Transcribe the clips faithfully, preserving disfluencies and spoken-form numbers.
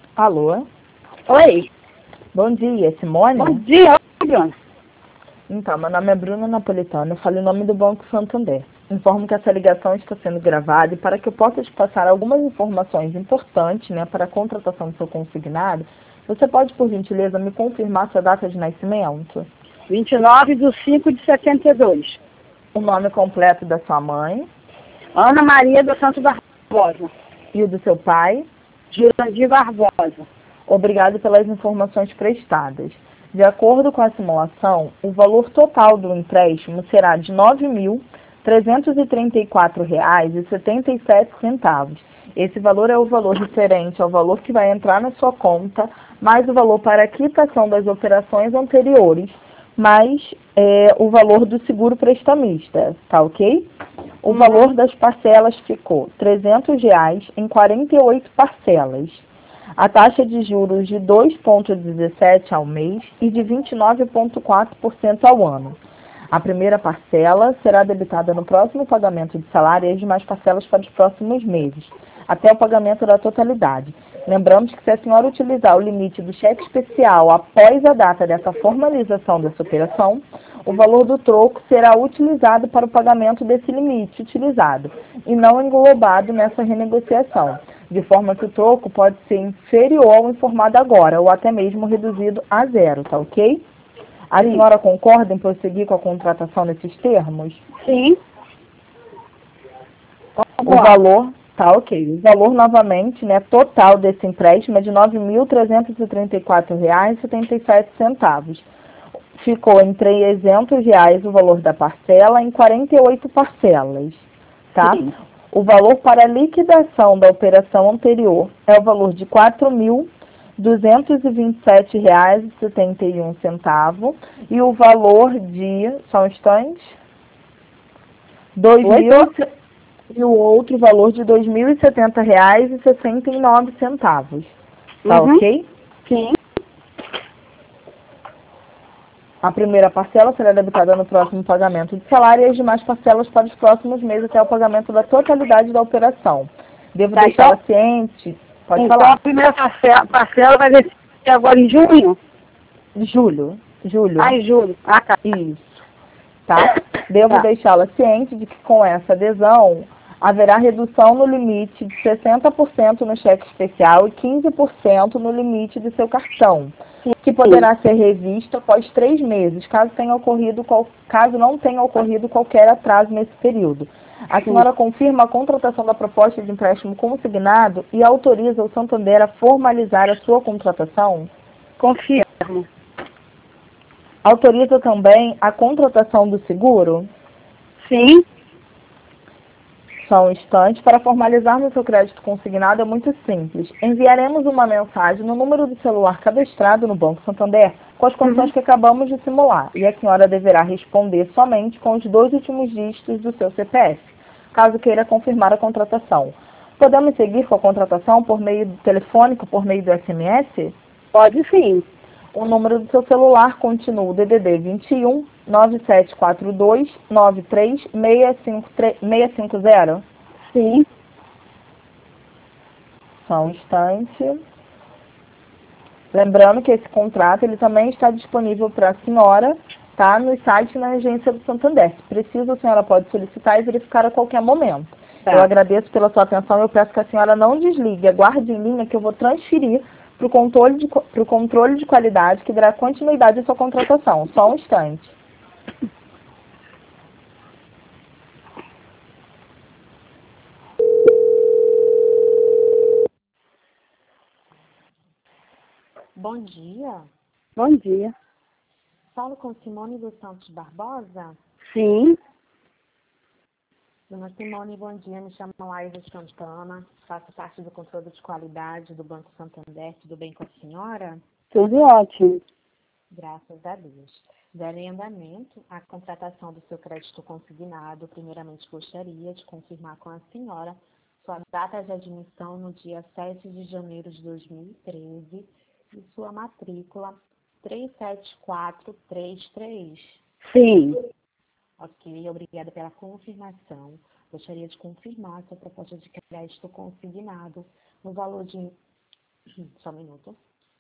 Alô? Oi. Bom dia, Simone? Bom dia, Bruna. Então, meu nome é Bruna Napolitano, eu falo em nome do Banco Santander. Informo que essa ligação está sendo gravada e para que eu possa te passar algumas informações importantes, né, para a contratação do seu consignado, você pode, por gentileza, me confirmar sua data de nascimento? vinte e nove de cinco de setenta e dois. O nome completo da sua mãe Ana Maria dos Santos Barbosa. e o do seu pai? Jurandir Barbosa. Obrigado pelas informações prestadas. De acordo com a simulação, o valor total do empréstimo será de nove mil trezentos e trinta e quatro reais e setenta e sete centavos. Esse valor é o valor referente ao valor que vai entrar na sua conta, mais o valor para a quitação das operações anteriores, mais é, o valor do seguro prestamista, tá ok? O Uhum. valor das parcelas ficou trezentos reais em quarenta e oito parcelas. A taxa de juros de dois vírgula dezessete ao mês e de vinte e nove vírgula quatro por cento ao ano. A primeira parcela será debitada no próximo pagamento de salário e as demais parcelas para os próximos meses, até o pagamento da totalidade. Lembramos que se a senhora utilizar o limite do cheque especial após a data dessa formalização dessa operação, o valor do troco será utilizado para o pagamento desse limite utilizado e não englobado nessa renegociação, de forma que o troco pode ser inferior ao informado agora ou até mesmo reduzido a zero, tá ok? A Sim. senhora concorda em prosseguir com a contratação nesses termos? Sim. O valor, tá ok. O valor novamente, né, total desse empréstimo é de nove mil trezentos e trinta e quatro reais e setenta e sete centavos. Ficou em trezentos reais o valor da parcela em quarenta e oito parcelas, tá? Sim. O valor para a liquidação da operação anterior é o valor de quatro mil duzentos e vinte e sete reais e setenta e um centavos e o valor de, só um instante, dois mil e o outro valor de dois mil e setenta reais e sessenta e nove centavos. Tá Uhum. ok? Sim. A primeira parcela será debitada no próximo pagamento de salário e as demais parcelas para os próximos meses até o pagamento da totalidade da operação. Devo Tá, deixá-la então, ciente? Pode então falar. a primeira parcela, parcela vai vencer agora em junho? Julho. Julho. Ah, em julho. Ah, tá. Isso. Tá? Devo Tá. deixá-la ciente de que com essa adesão haverá redução no limite de sessenta por cento no cheque especial e quinze por cento no limite do seu cartão, que poderá ser revisto após três meses, caso tenha ocorrido qual, caso não tenha ocorrido qualquer atraso nesse período. A Sim. senhora confirma a contratação da proposta de empréstimo consignado e autoriza o Santander a formalizar a sua contratação? Confirmo. Autoriza também a contratação do seguro? Sim. Só um instante. Para formalizarmos o seu crédito consignado é muito simples. Enviaremos uma mensagem no número do celular cadastrado no Banco Santander com as condições Uhum. que acabamos de simular. E a senhora deverá responder somente com os dois últimos dígitos do seu C P F, caso queira confirmar a contratação. Podemos seguir com a contratação por meio do telefônico, por meio do S M S? Pode sim. O número do seu celular continua o D D D vinte e um, nove sete quatro dois, nove três seis cinco zero? Sim. Só um instante. Lembrando que esse contrato ele também está disponível para a senhora, tá, no site na agência do Santander. Se precisa, a senhora pode solicitar e verificar a qualquer momento. Tá. Eu agradeço pela sua atenção e eu peço que a senhora não desligue. Aguarde em linha que eu vou transferir para o controle de, pro controle de qualidade que dará continuidade à sua contratação. Só um instante. Bom dia. Bom dia. Falo com Simone dos Santos Barbosa. Sim. Dona Simone, bom dia. Me chamo Laísa Santana. Faço parte do controle de qualidade do Banco Santander. Tudo bem com a senhora? Tudo ótimo. Graças a Deus. Dando em andamento a contratação do seu crédito consignado, primeiramente gostaria de confirmar com a senhora sua data de admissão no dia sete de janeiro de dois mil e treze e sua matrícula três sete quatro três três. Sim. Ok, obrigada pela confirmação. Gostaria de confirmar sua proposta de crédito consignado no valor de Só um minuto.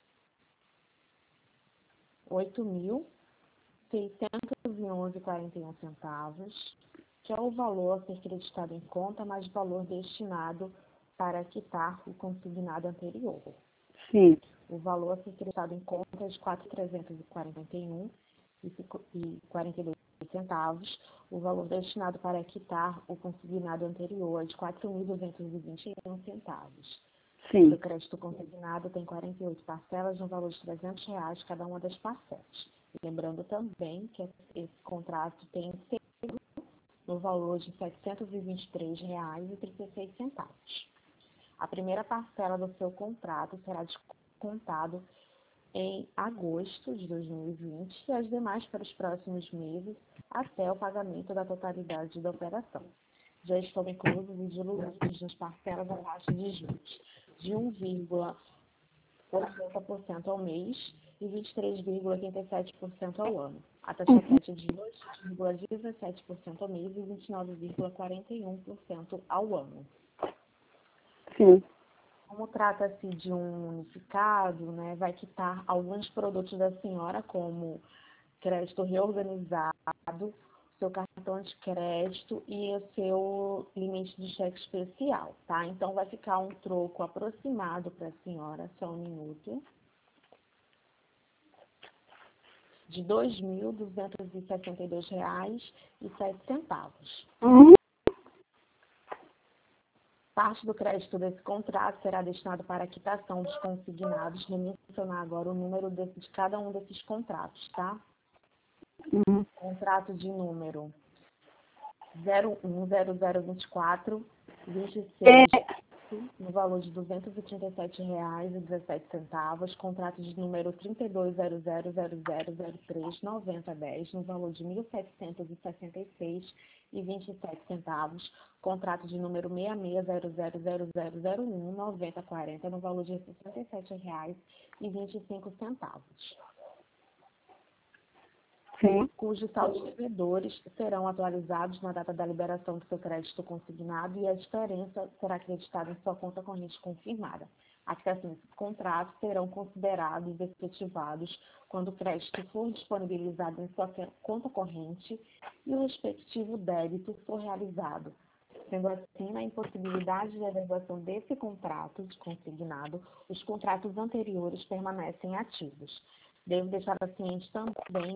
oito mil seiscentos e onze vírgula quarenta e um centavos, que é o valor a ser creditado em conta, mais o valor destinado para quitar o consignado anterior. Sim. O valor a ser creditado em conta é de quatro mil trezentos e quarenta e um vírgula quarenta e dois centavos. O valor destinado para quitar o consignado anterior é de quatro mil duzentos e vinte e um centavos. Sim. O crédito consignado tem quarenta e oito parcelas no valor de trezentos reais cada uma das parcelas. Lembrando também que esse contrato tem seguro no valor de setecentos e vinte e três reais e trinta e seis centavos. A primeira parcela do seu contrato será descontado em agosto de dois mil e vinte e as demais para os próximos meses até o pagamento da totalidade da operação. Já estão inclusos e diluídos nas parcelas a taxa de juros de um vírgula oitenta por cento ao mês e vinte e três vírgula oitenta e sete por cento ao ano. A taxa média de dois vírgula dezessete por cento ao mês e vinte e nove vírgula quarenta e um por cento ao ano. Sim. Como trata-se de um unificado, né, vai quitar alguns produtos da senhora, como crédito reorganizado, seu cartão de crédito e o seu limite de cheque especial, tá? Então, vai ficar um troco aproximado para a senhora, só um minuto, de dois mil duzentos e sessenta e dois reais e sete centavos. Uhum. Parte do crédito desse contrato será destinado para a quitação dos consignados. Vou mencionar agora o número desse, de cada um desses contratos, tá? Uhum. Contrato de número zero um zero zero vinte e quatro vinte e seis, no valor de duzentos e trinta e sete reais e dezessete centavos. Contrato de número trinta e dois zero zero zero zero zero três noventa dez, no valor de mil setecentos e sessenta e seis reais e vinte e sete centavos. Contrato de número seis seis zero zero zero zero zero um noventa quarenta, no valor de sessenta e sete reais e vinte e cinco centavos. Sim. Cujos saldos devedores serão atualizados na data da liberação do seu crédito consignado e a diferença será acreditada em sua conta corrente confirmada. As questões desses contratos serão considerados efetivados quando o crédito for disponibilizado em sua conta corrente e o respectivo débito for realizado. Sendo assim, na impossibilidade de averbação desse contrato de consignado, os contratos anteriores permanecem ativos. Devo deixar a ciente também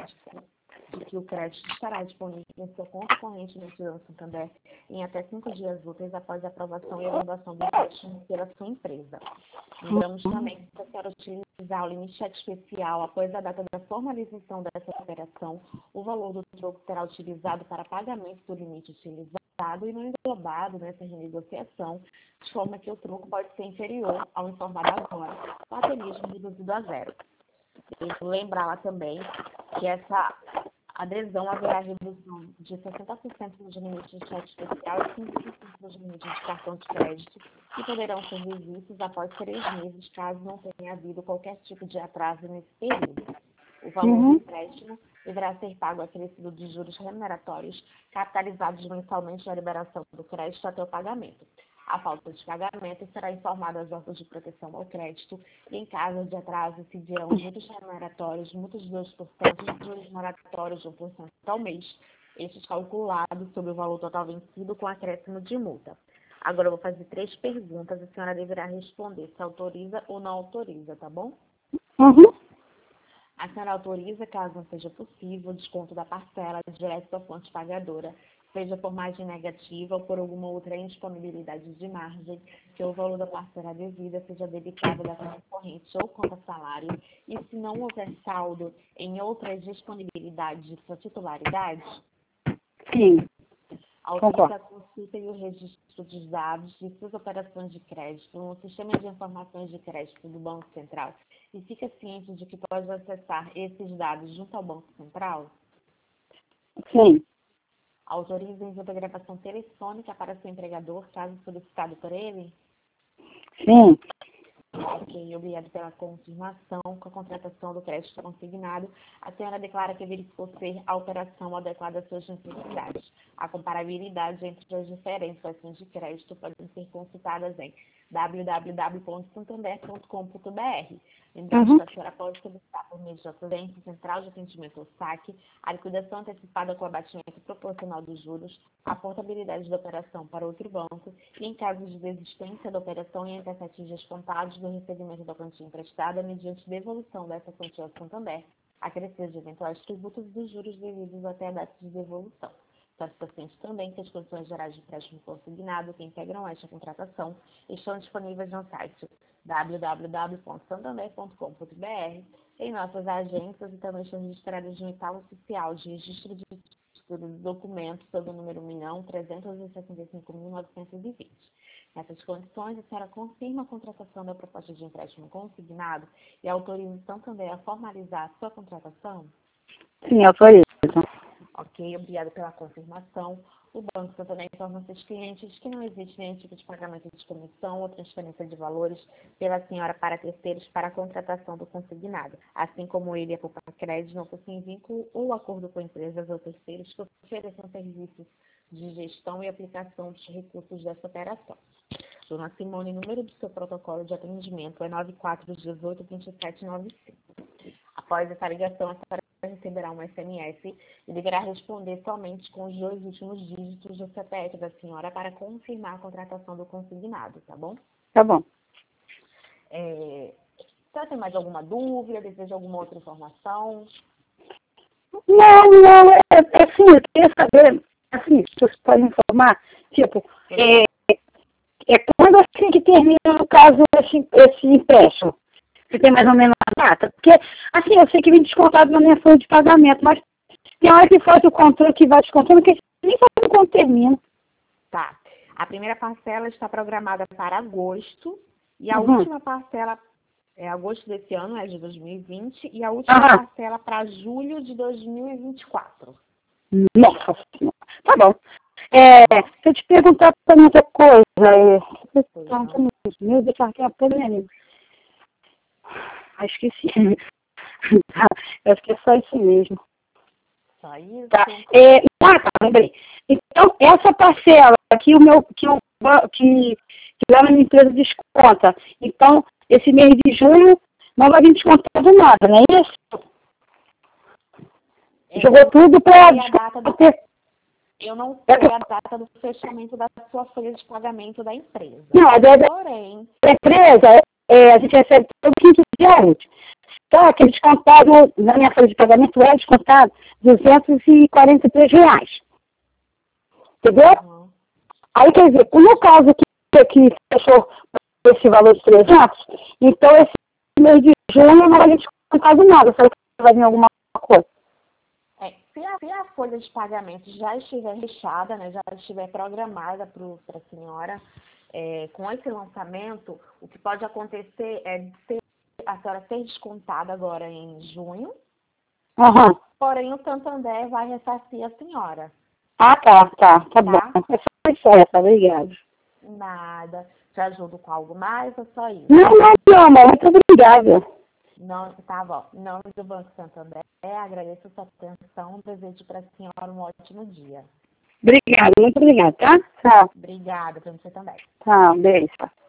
de que o crédito estará disponível em sua conta corrente no Tesouro Santander em até cinco dias úteis após a aprovação e averbação do empréstimo pela sua empresa. Lembramos também que, se a senhora utilizar o limite cheque especial após a data da formalização dessa operação, o valor do troco será utilizado para pagamento do limite utilizado e não englobado nessa renegociação, de forma que o troco pode ser inferior ao informado agora, ou até mesmo reduzido a zero. Devo lembrá-la também que essa adesão haverá redução de sessenta por cento nos limites de cheque especial e quinze por cento nos limites de cartão de crédito, que poderão ser revistos após três meses, caso não tenha havido qualquer tipo de atraso nesse período. O valor Uhum. do empréstimo deverá ser pago acrescido de juros remuneratórios, capitalizados mensalmente na liberação do crédito até o pagamento. A falta de pagamento será informada aos órgãos de proteção ao crédito e, em caso de atraso, incidirão juros remuneratórios, multas de dois por cento e juros moratórios de um por cento ao mês, estes calculados sobre o valor total vencido com acréscimo de multa. Agora eu vou fazer três perguntas, a senhora deverá responder se autoriza ou não autoriza, tá bom? Uhum. A senhora autoriza, caso não seja possível, o desconto da parcela direto da fonte pagadora, seja por margem negativa ou por alguma outra indisponibilidade de margem, que o valor da parcela devida seja debitado da conta corrente ou conta salário, e se não houver saldo em outras disponibilidades de sua titularidade, Sim. autoriza a consulta e o registro dos dados de suas operações de crédito no sistema de informações de crédito do Banco Central e fica ciente de que pode acessar esses dados junto ao Banco Central? Sim. Autoriza o envio da gravação telefônica para seu empregador, caso solicitado por ele? Sim. Ok, obrigado pela confirmação. Com a contratação do crédito consignado, a senhora declara que verificou ser a operação adequada às suas necessidades. A comparabilidade entre as diferentes opções de crédito podem ser consultadas em w w w ponto santander ponto com ponto b r. Lembrando Uhum. que a senhora pode solicitar por meio de ocorrência central de atendimento ao saque, a liquidação antecipada com abatimento proporcional dos juros, a portabilidade da operação para outro banco e, em caso de desistência da operação em até sete dias contados do recebimento da quantia emprestada, mediante devolução dessa quantia ao Santander, a crescer de eventuais tributos dos juros devidos até a data de devolução. Está ciente também que as condições gerais de empréstimo consignado que integram esta contratação estão disponíveis no site w w w ponto santander ponto com ponto b r, em nossas agências e também estão registradas no edital oficial de registro de título de documentos sob o número um milhão trezentos e sessenta e cinco mil novecentos e vinte. Nessas condições, a senhora confirma a contratação da proposta de empréstimo consignado e autoriza o Santander a formalizar a sua contratação? Sim, autorizo. Ok, obrigada pela confirmação. O Banco Santander informa seus clientes que não existe nenhum tipo de pagamento de comissão ou transferência de valores pela senhora para terceiros para a contratação do consignado, assim como ele e a Poupa Crédito não possuem vínculo ou acordo com empresas ou terceiros que ofereçam serviços de gestão e aplicação dos recursos dessa operação. Dona Simone, número do seu protocolo de atendimento é nove quatro um oito, dois sete nove cinco. Após essa ligação, a senhora receberá um S M S e deverá responder somente com os dois últimos dígitos do C P F da senhora para confirmar a contratação do consignado, tá bom? Tá bom. É... Você tem mais alguma dúvida? Deseja alguma outra informação? Não, não, é, é assim, eu queria saber, assim, se você pode informar, tipo, é, é quando assim que termina, no caso, esse, esse empréstimo? Você tem mais ou menos a data? Porque, assim, eu sei que vem descontado na minha folha de pagamento, mas tem hora que faz o controle que vai descontando, que nem sabe quando termina. Tá. A primeira parcela está programada para agosto e a Uhum. última parcela é agosto desse ano, é de dois mil e vinte, e a última Aham. parcela para julho de dois mil e vinte e quatro. Nossa Senhora. Tá bom. É, se eu te perguntar também outra coisa, é, Pois tá, não. meu Deus, tá aqui a pouco, né, amigo? Ah, esqueci. Eu acho que é só isso mesmo. Só isso? Tá. É, ah, tá, lembrei. Então, essa parcela que o meu, que o ba- que, que lá na minha empresa desconta. Então, esse mês de junho não vai vir descontado nada, não é isso? É, Jogou tudo para e a data do- descontar. Eu não sei a data do fechamento da sua folha de pagamento da empresa. Não, a da da Porém, empresa, é, a gente recebe todo quinto dia útil. Só que é descontado, na minha folha de pagamento é descontado duzentos e quarenta e três reais. Entendeu? uhum, Aí, quer dizer, no caso que, que fechou esse valor de trezentos, então esse mês de junho não vai vir descontado nada, só que vai vir alguma coisa. é, se, a, se a folha de pagamento já estiver fechada, né, já estiver programada para a senhora, é, com esse lançamento, o que pode acontecer é de ser, a senhora ser descontada agora em junho, Aham. porém o Santander vai ressarcir a senhora. Ah, tá, tá, tá, Tá. bom. É só isso, essa, obrigado. Nada. Te ajudo com algo mais ou só isso? Não, não, não, amor, muito obrigada. Não, tá bom. Em nome do Banco Santander, agradeço a sua atenção. Desejo para a senhora um ótimo dia. Obrigada, muito obrigada, tá? Tchau, Obrigada para você também. tchau, beijo.